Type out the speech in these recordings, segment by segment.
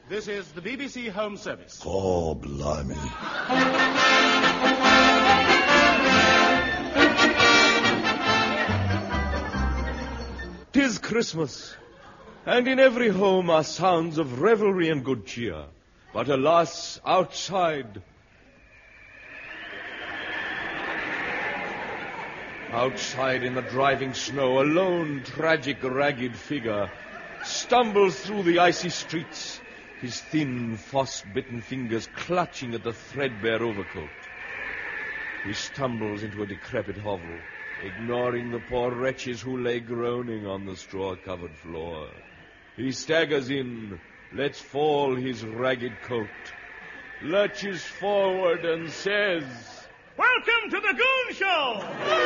This is the BBC Home Service. Oh, blimey. 'Tis Christmas, and in every home are sounds of revelry and good cheer. But alas, outside in the driving snow, a lone, tragic, ragged figure stumbles through the icy streets, his thin, frost-bitten fingers clutching at the threadbare overcoat. He stumbles into a decrepit hovel, ignoring the poor wretches who lay groaning on the straw-covered floor. He staggers in, lets fall his ragged coat, lurches forward and says, "Welcome to the Goon Show!"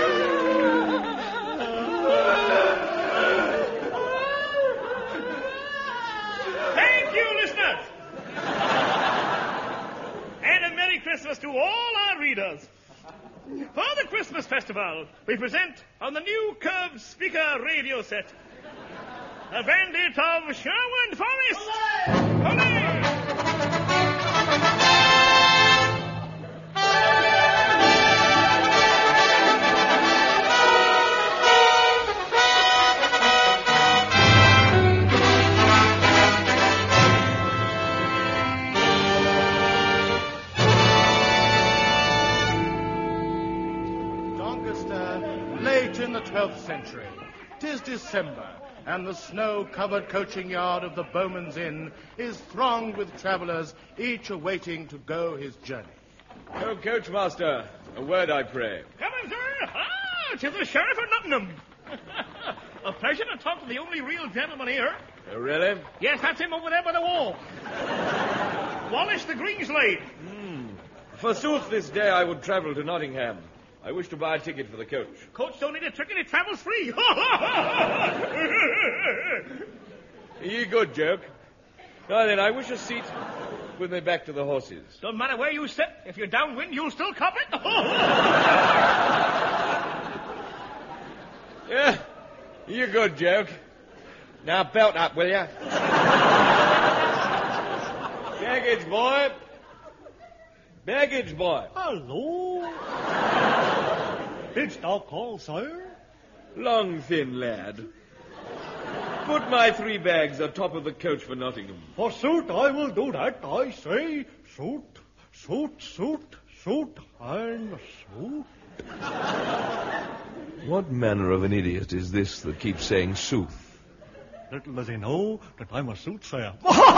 Thank you, listeners! And a Merry Christmas to all our readers. For the Christmas festival, we present on the new curved speaker radio set a bandit of Sherwood Forest. Hooray! Late in the 12th century, 'tis December, and the snow-covered coaching yard of the Bowman's Inn is thronged with travellers, each awaiting to go his journey. "Oh, coachmaster, a word, I pray." Come in, sir. Tis the Sheriff of Nottingham. A pleasure to talk to the only real gentleman here. Oh, really? Yes, that's him over there by the wall. Wallace the Greenslade. Forsooth, this day I would travel to Nottingham. I wish to buy a ticket for the coach. Coach don't need a ticket, it travels free. Ye good joke. Now then, I wish a seat with me back to the horses. Don't matter where you sit. If you're downwind, you'll still cop it. Yeah, you good joke. Now belt up, will ya? Baggage boy. Baggage boy. Hello. Didst thou call, sire? Long, thin lad. Put my 3 bags atop of the coach for Nottingham. Forsooth, I will do that. I say, suit, and suit. What manner of an idiot is this that keeps saying sooth? Little does he know that I'm a soothsayer.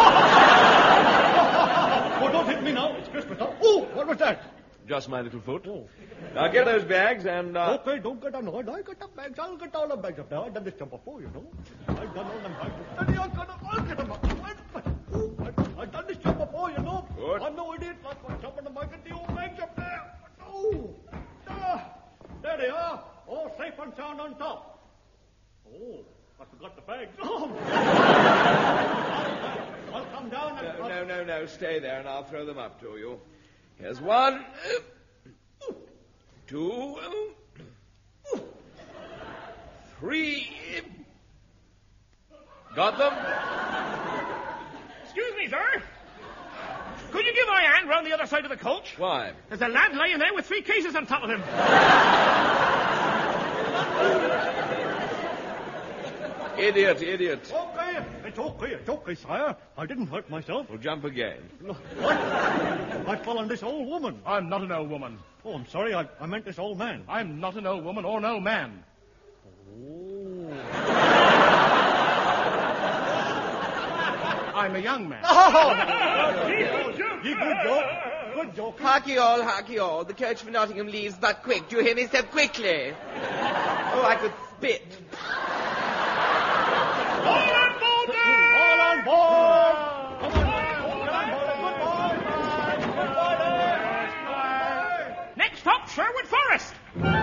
Oh, don't hit me now. It's Christmas time. Oh, what was that? Just my little foot. Oh. Now get those bags and... Okay, don't get annoyed. I got the bags. I'll get all the bags up there. I've done this jump before, you know. I've done all them bags. Steady, I'll get them up. I've done this jump before, you know. Good. I'm no idiot. Like I'm jumping them. I get the old bags up there. Oh, there they are. All safe and sound on top. Oh, I forgot the bags. Oh. I'll come down and... No. Stay there and I'll throw them up to you. Here's 1, 2, 3. Got them? Excuse me, sir. Could you give my hand round the other side of the coach? Why? There's a lad lying there with 3 cases on top of him. Idiot. Okay, it's okay, sire. I didn't hurt myself. Well, jump again. What? I fell on this old woman. I'm not an old woman. Oh, I'm sorry. I meant this old man. I'm not an old woman or an old man. Oh. I'm a young man. Good joke. Harky all. The coach for Nottingham leaves but quick. Do you hear me? Step quickly. Oh, I could spit. All on board there! All on board! Next up, Sherwood Forest.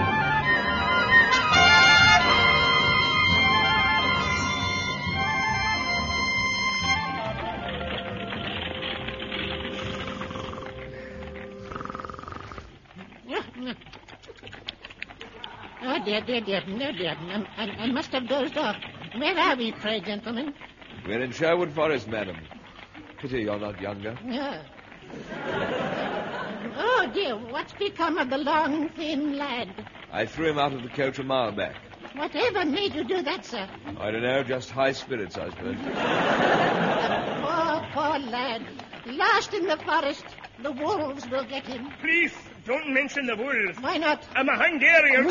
Oh, dear. No, dear. I must have dozed off. Where are we, pray, gentlemen? We're in Sherwood Forest, madam. Pity you're not younger. Yeah. Oh, dear, what's become of the long, thin lad? I threw him out of the coach a mile back. Whatever made you do that, sir? I don't know, just high spirits, I suppose. Poor lad. Lost in the forest. The wolves will get him. Please, don't mention the wolves. Why not? I'm a Hungarian.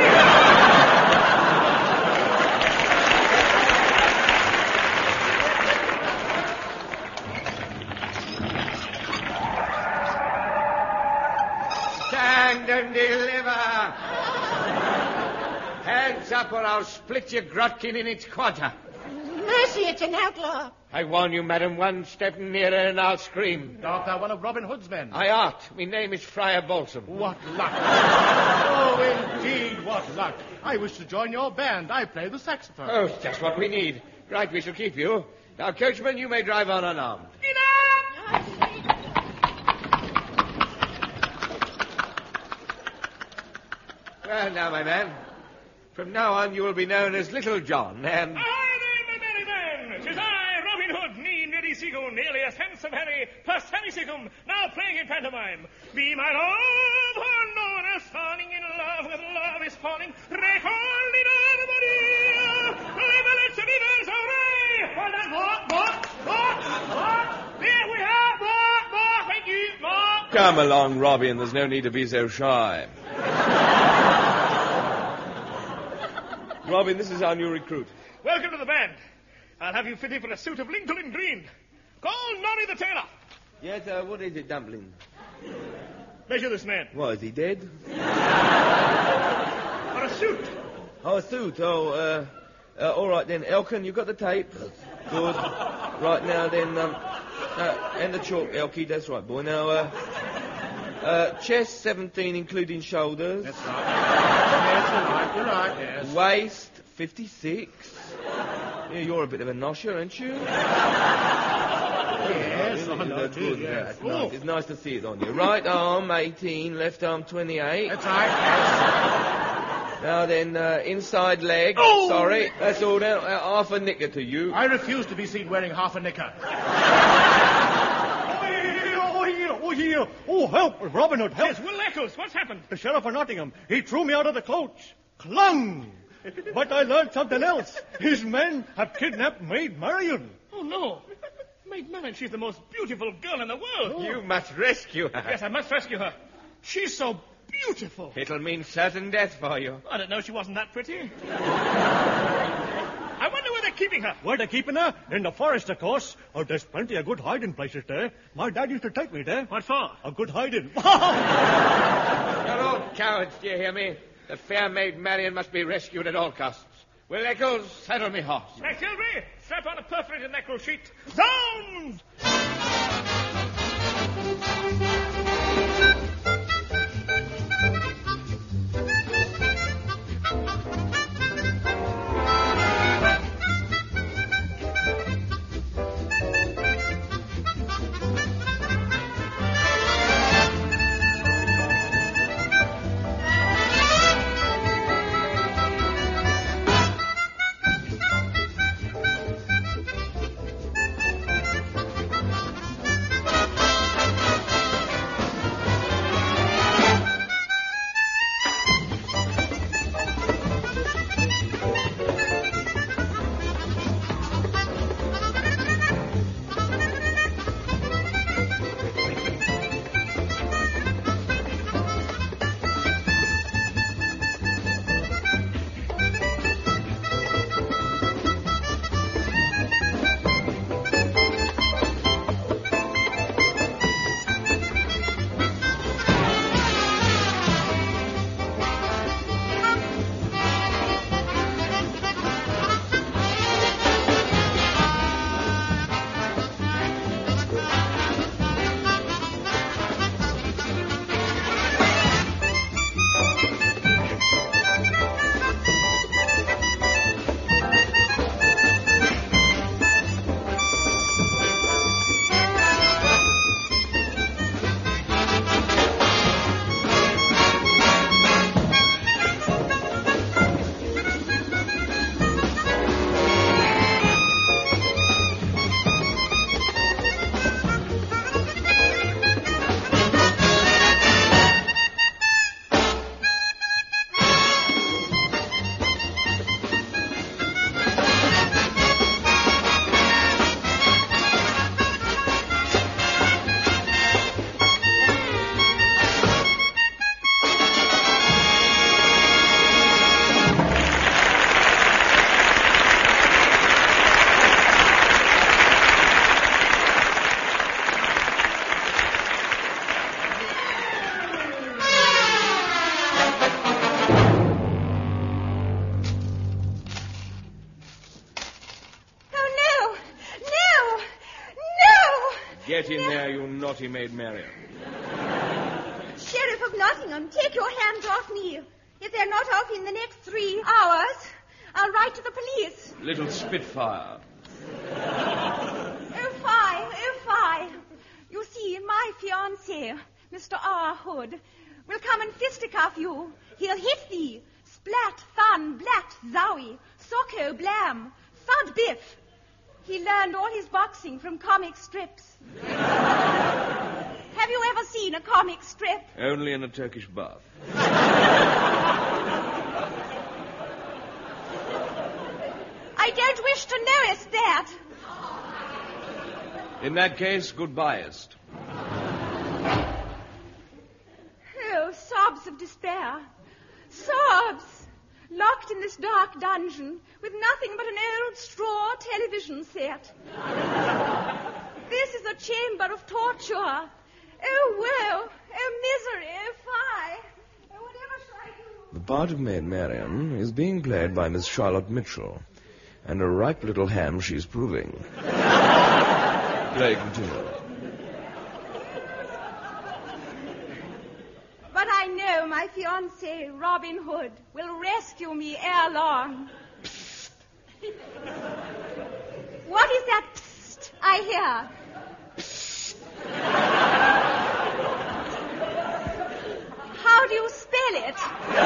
Stand and deliver. Hands up or I'll split your grotkin in its quarter. Mercy, it's an outlaw. I warn you, madam, one step nearer and I'll scream. Art thou one of Robin Hood's men? I art. My name is Friar Balsam. What luck. Oh, indeed, what luck. I wish to join your band. I play the saxophone. Oh, it's just what we need. Right, we shall keep you. Now, coachman, you may drive on unarmed. Well, now, my man, from now on you will be known as Little John, and... Ahoy there, my merry men! 'Tis I, Robin Hood, me Niddy-Seagoon, alias Handsome Harry, plus Harry-Seagoon, now playing in pantomime. Be my love, or known as falling in love with love is falling. Recall it everybody! Live rivers, hooray! Well done, more! There we are, more, thank you, more! Come along, Robbie, and there's no need to be so shy. Robin, this is our new recruit. Welcome to the band. I'll have you fitted for a suit of Lincoln green. Call Noddy the tailor. Yes, what is it, Dumpling? Measure this man. What, is he dead? For a suit. Oh, a suit. Oh, all right then. Elkin, you got the tape? Good. Right, now then, and the chalk, Elkie, that's right, boy. Now, chest 17, including shoulders. That's right. Yes, you're right, yes. Waist 56. Yeah, you're a bit of a nosher, aren't you? Yes, I know, That's good. yes. That's nice. It's nice to see it on you. Right arm 18, left arm 28. That's right, yes. Now then, inside leg. Oh! Sorry, that's all down. Half a knicker to you. I refuse to be seen wearing half a knicker. Oh, help! Robin Hood, help! Yes, Will Eccles, what's happened? The Sheriff of Nottingham, he threw me out of the coach. Clung! But I learned something else. His men have kidnapped Maid Marian. Oh, no. Maid Marian, she's the most beautiful girl in the world. You must rescue her. Yes, I must rescue her. She's so beautiful. It'll mean certain death for you. I didn't know she wasn't that pretty. I wonder where they're keeping her. Where they keeping her? In the forest, of course. Oh, there's plenty of good hiding places there. My dad used to take me there. What for? A good hiding. You're all cowards, do you hear me? The fair Maid Marian must be rescued at all costs. Will Eccles, saddle me horse. McKilby, strap on a perforated necro sheet. Zones! Get in there, you naughty Maid Marian. Sheriff of Nottingham, take your hands off me. If they're not off in the next 3 hours, I'll write to the police. Little Spitfire. Oh, fie. You see, my fiancé, Mr. R. Hood, will come and fisticuff you. He'll hit thee. Splat, thun, blat, zowie, socko, blam, thud, biff. He learned all his boxing from comic strips. Have you ever seen a comic strip? Only in a Turkish bath. I don't wish to knowest that. In that case, goodbyest. Oh, sobs of despair. Sobs. Locked in this dark dungeon with nothing but an old straw television set. This is a chamber of torture. Oh, woe. Oh, misery. Oh, fie. Oh, whatever shall I do? The part of Maid Marian is being played by Miss Charlotte Mitchell, and a ripe little ham she's proving. Play continue. But I know my fiancé, Robin Hood, will rescue me ere long. What is that psst I hear? Psst. How do you spell it?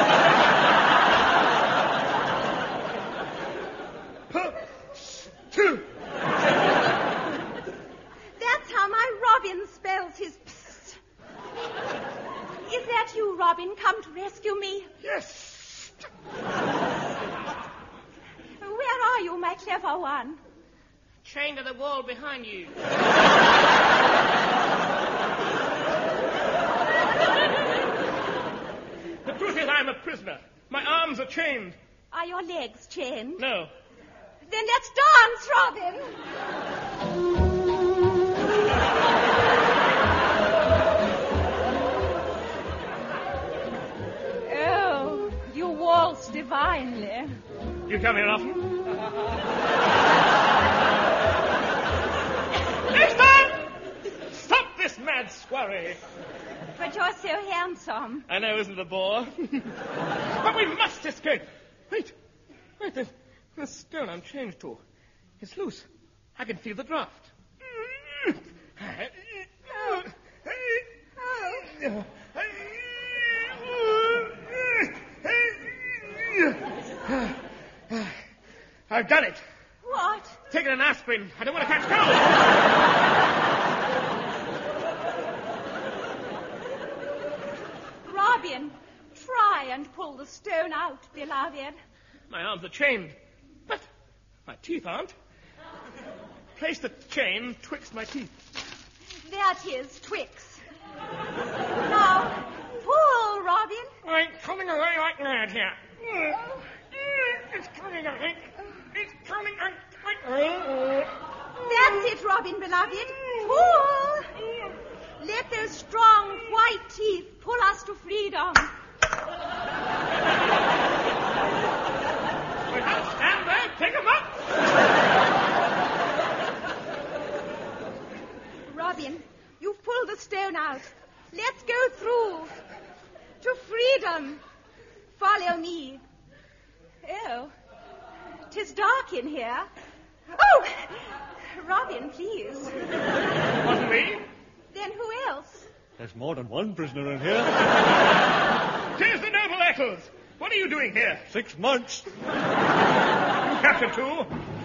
That's how my Robin spells his psst. Is that you, Robin, come to rescue me? Yes. Where are you, my clever one? Chained to the wall behind you. The truth is I'm a prisoner. My arms are chained. Are your legs chained? No. Then let's dance, Robin. Oh, you waltz divinely. You come here often? Esther! Stop this mad squarry. But you're so handsome. I know, isn't it a bore? But we must escape. Wait, the stone I'm chained to. It's loose. I can feel the draft. I've done it. What? Taken an aspirin. I don't want to catch cold. Robin, try and pull the stone out, beloved. My arms are chained, but my teeth aren't. Place the chain twixt my teeth. There it is, Twix. Now, pull, Robin. I'm coming away like mad here. It's coming away. It's coming away. That's it, Robin, beloved. Pull. Let those strong white teeth pull us to freedom. Stand there. Pick 'em up. Robin, you've pulled the stone out. Let's go through. To freedom. Follow me. Oh, 'tis dark in here. Oh, Robin, please. Wasn't me? Then who else? There's more than one prisoner in here. 'Tis the noble Eccles. What are you doing here? 6 months. You captured two.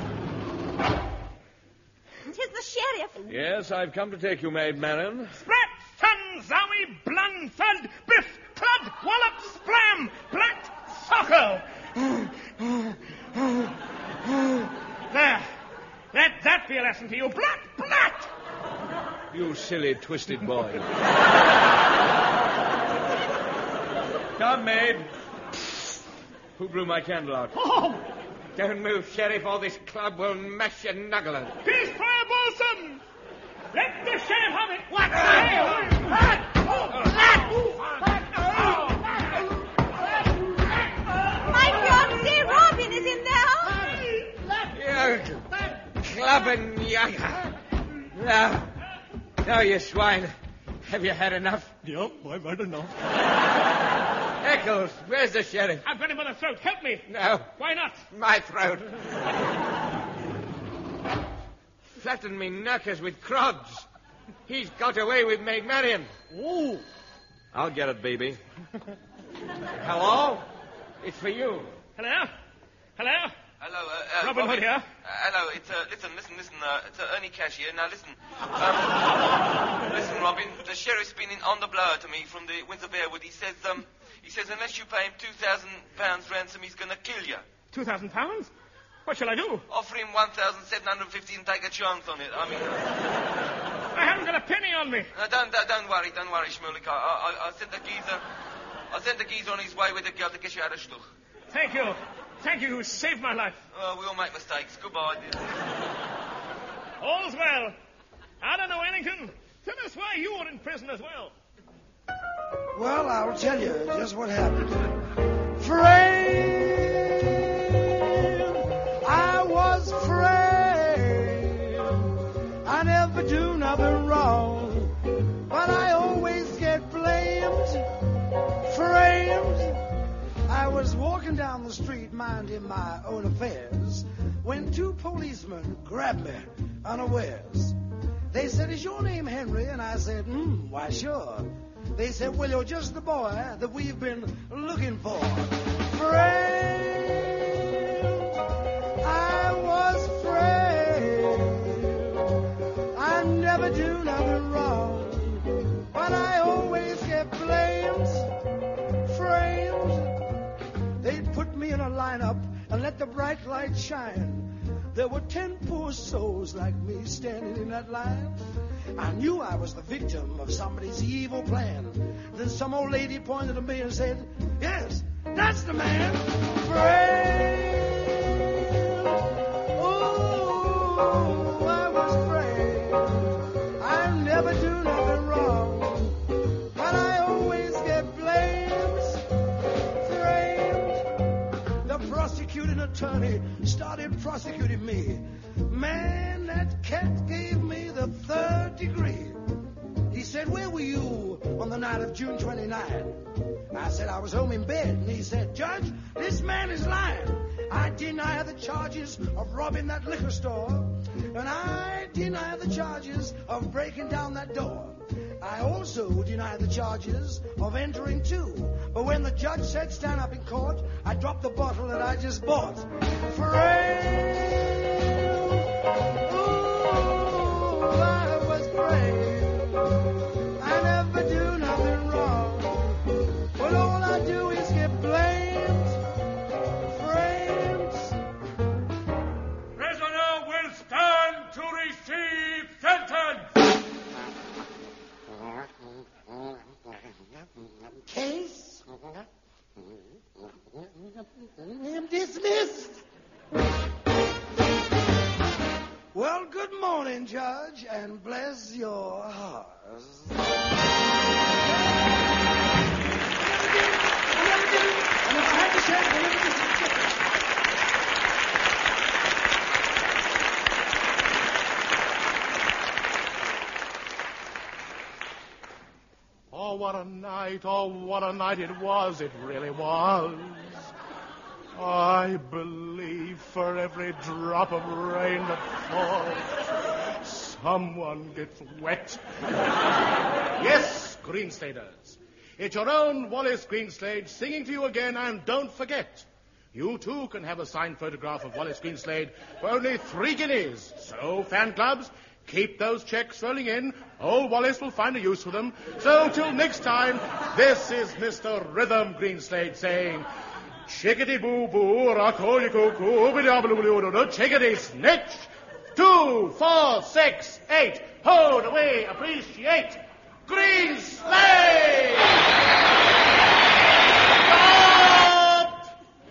'Tis the sheriff. Yes, I've come to take you, Maid Marian. Splat, thun, zowie, blun, thud, biff, clud, wallop, splam, blat, socko. There. Let that be a lesson to you. Blat, blat. You silly, twisted boy. Come, maid. Who blew my candle out? Oh, Don't move, Sheriff, or this club will mash your knuckler. peace, Friar Bolson. Let the sheriff have it. What? My fiancé Robin is in there. Club and yaga. Now, you swine. Have you had enough? Yep, I've had enough. Eccles, where's the sheriff? I've got him by the throat. Help me. No. Why not? My throat. Flattened me knackers with crods. He's got away with Maid Marian. Oh. I'll get it, baby. Hello? It's for you. Hello? Hello? Hello, Robin Hood here. Hello, it's, listen, it's Ernie Cash here. Now, listen. Listen, Robin, the sheriff's been on the blower to me from the Windsor Bearwood. He says unless you pay him £2,000 ransom, he's gonna kill you. £2,000? What shall I do? Offer him 1,750 and take a chance on it. I mean... I haven't got a penny on me. Don't worry, Shmulik. I sent the geezer on his way with the girl to get you out of Stuch. Thank you. Thank you. You saved my life. Oh, we all make mistakes. Goodbye, dear. All's well. I don't know, Ellington. Tell us why you were in prison as well. Well, I'll tell you just what happened. Framed, I was framed. I never do nothing wrong, but I always get blamed. Framed. I was walking down the street minding my own affairs when two policemen grabbed me unawares. They said, "Is your name Henry?" And I said, why, sure. They said, "Well, you're just the boy that we've been looking for." Framed, I was framed. I never do nothing wrong, but I always get blamed. Framed. They put me in a lineup and let the bright light shine. There were 10 poor souls like me standing in that line. I knew I was the victim of somebody's evil plan. Then some old lady pointed to me and said, "Yes, that's the man." Framed. Oh, I was framed. I never do nothing wrong, but I always get blamed. Framed. The prosecuting attorney started prosecuting me. Man, that cat gave me the 3rd degree. He said, "Where were you on the night of June 29? I said, "I was home in bed." And he said, "Judge, this man is lying. I deny the charges of robbing that liquor store, and I deny the charges of breaking down that door. I also deny the charges of entering too. But when the judge said stand up in court, I dropped the bottle that I just bought." Framed. Ooh, I was framed. I never do nothing wrong, but all I do is get blamed. Framed. Prisoner will stand to receive sentence. Case dismissed. Well, good morning, Judge, and bless your hearts. I never did it. I never had the chance. I never did it. Oh, what a night. Oh, what a night it was. It really was. I believe for every drop of rain that falls, someone gets wet. Yes, Greenstaders. It's your own Wallace Greenslade singing to you again, and don't forget, you too can have a signed photograph of Wallace Greenslade for only 3 guineas. So, fan clubs, keep those checks rolling in. Old Wallace will find a use for them. So, till next time, this is Mr. Rhythm Greenslade saying, chickadee-boo-boo, rock-holy-coo-coo, biddy-obble-obble-obble, chickadee-snitch. 2, 4, 6, 8, hold away, appreciate. Greenslade! Stop!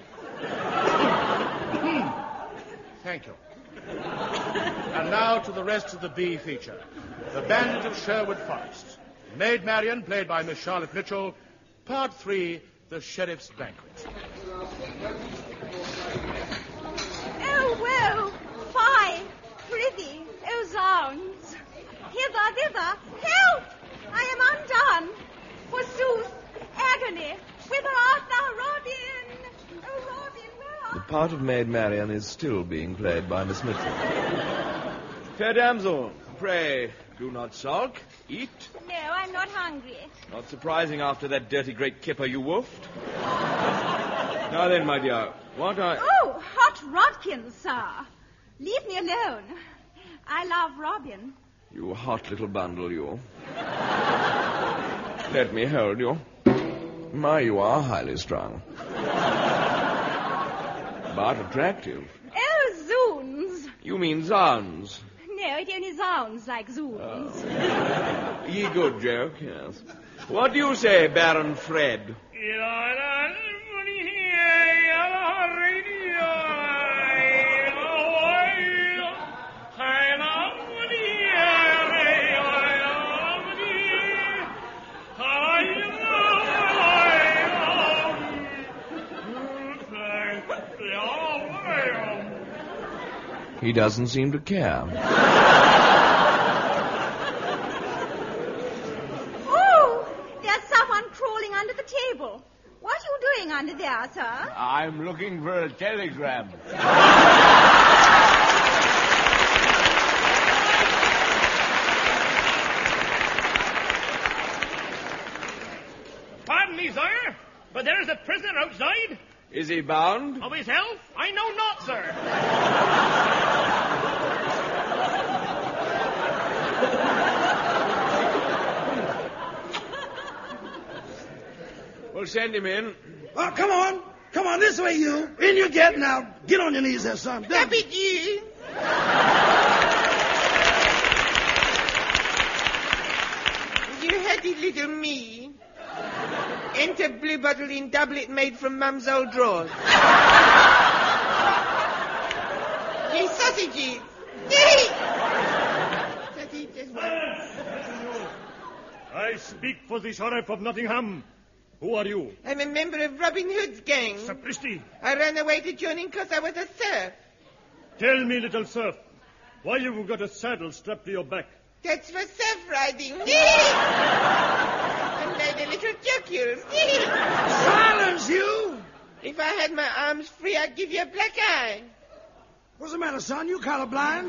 Thank you. And now to the rest of the B feature. The Bandit of Sherwood Forest. Maid Marian, played by Miss Charlotte Mitchell. Part 3, The Sheriff's Banquet. Oh, well, fine, pretty, oh, zounds. Hither, thither, part of Maid Marian is still being played by Miss Mitchell. Fair damsel, pray, do not sulk. Eat. No, I'm not hungry. Not surprising after that dirty great kipper you wolfed. Now then, my dear, what I... Oh, hot Rodkins, sir. Leave me alone. I love Robin. You hot little bundle, you. Let me hold you. My, you are highly strung. But attractive. Oh, zoons. You mean zounds. No, it only sounds like zoons. Ye good joke, yes. What do you say, Baron Fred? He doesn't seem to care. Oh, there's someone crawling under the table. What are you doing under there, sir? I'm looking for a telegram. Pardon me, sir, but there is a prisoner outside. Is he bound? Of his health? I know not, sir. Well, send him in. Oh, come on. Come on, this way, you. In you get. Now, get on your knees there, son. Stop it, you. You heady little me. Enter blue bottle in doublet made from Mum's old drawers. Ye sausages. I speak for the Sheriff of Nottingham. Who are you? I'm a member of Robin Hood's gang. Sapristi. I ran away to join him because I was a serf. Tell me, little serf, why you've got a saddle strapped to your back? That's for serf riding. And I the little jocules. Silence, you! If I had my arms free, I'd give you a black eye. What's the matter, son? You colorblind?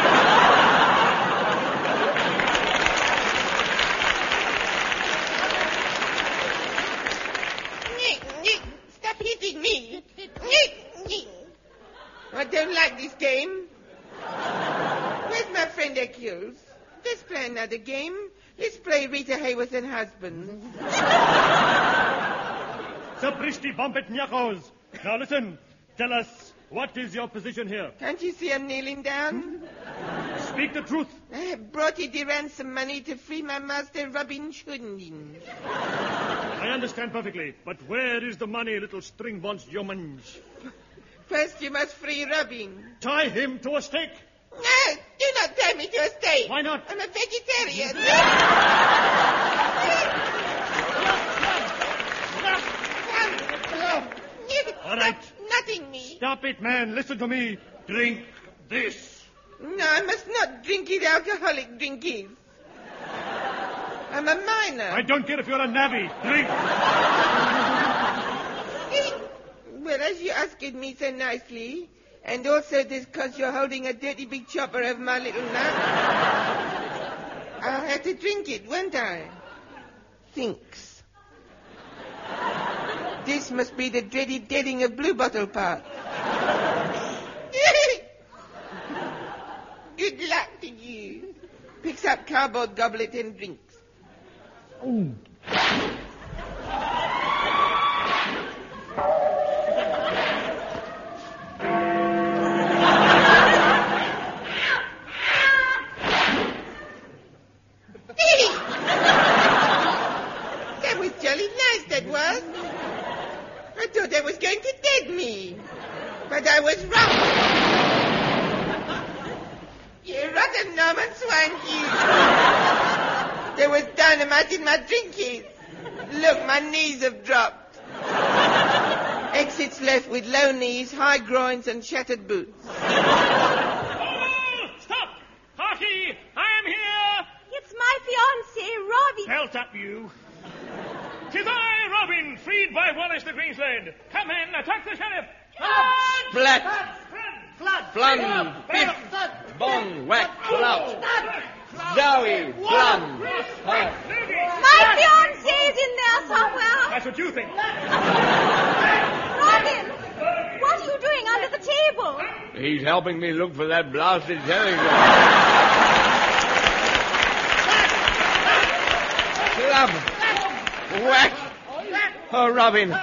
Stop hitting me. I don't like this game. Where's my friend Hercules? Let's play another game. Let's play Rita Hayworth and Husbands. Sapristi Bombetnyakos. Now listen, tell us, what is your position here? Can't you see I'm kneeling down? Speak the truth. I have brought you the ransom money to free my master Robin Hood. I understand perfectly, but where is the money, little string-bonds yeoman? First you must free Robin. Tie him to a stake. No, do not tie me to a stake. Why not? I'm a vegetarian. All right. Nothing me. Stop it, man. Listen to me. Drink this. No, I must not drink it alcoholic drinkies. I'm a minor. I don't care if you're a navvy. Drink. Well, as you asked me so nicely, and also this because you're holding a dirty big chopper of my little nut, I'll have to drink it, won't I? Thinks. This must be the dreaded deading of Blue Bottle Park. Good luck to you. Picks up cardboard goblet and drinks. Ooh. That was jolly nice, that was. I thought they was going to dead me. But I was wrong. You rotten Norman Swanky. There was dynamite in my drinkies. Look, my knees have dropped. Exits left with low knees, high groins, and shattered boots. Oh, stop! Harky, I am here! It's my fiancé, Robbie. Pelt up, you. 'Tis I, Robin, freed by Wallace the Greenslead. Come in, attack the sheriff. Splat! Flun! Biff! Bong! Whack! Clout! Zowie! Blum! My fiancé's in there somewhere. That's what you think. Robin, what are you doing under the table? He's helping me look for that blasted telegram. Club! Whack! Oh, Robin,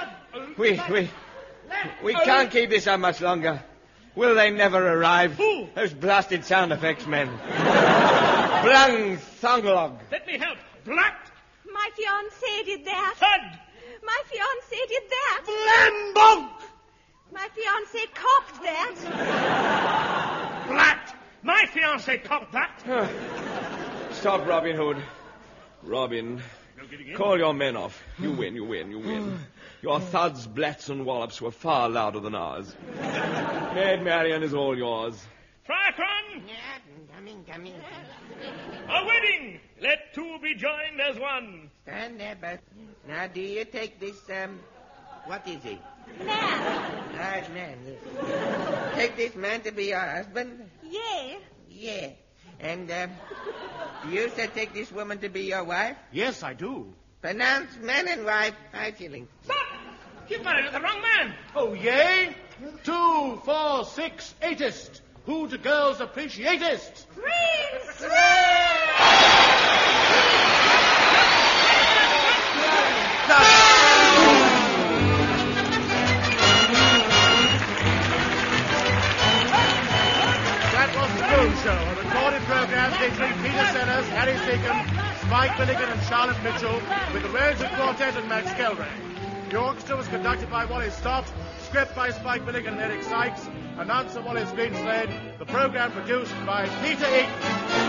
we can't keep this up much longer. Will they never arrive? Who? Those blasted sound effects men. Blung thonglog. Let me help. Blat! My fiancé did that. Thud! My fiancé did that. Blambonk! My fiancé cocked that. Blat! My fiancé cocked that. Stop, Robin Hood. Robin, call your men off. You win. Your thuds, blats, and wallops were far louder than ours. Maid Marian is all yours. Friar Cron, Yeah, coming. a wedding. Let two be joined as one. Stand there, Bert. Now, do you take this, what is he? Man. Man. Take this man to be your husband? Yeah. Yeah. And, you said take this woman to be your wife? Yes, I do. Pronounce man and wife, 5 shillings. Stop! You've married the wrong man. Oh, yea? 2, 4, 6, 8est. Who to girls appreciatest? Prince! That was The Moon Show, a recorded program featuring Peter Sellers, Harry Seacombe, Spike Milligan and Charlotte Mitchell, with the Rhodes Quartet and Max Kelray. The orchestra was conducted by Wally Stott, script by Spike Milligan and Eric Sykes, announcer Wallace Greenslade, the program produced by Peter Eaton.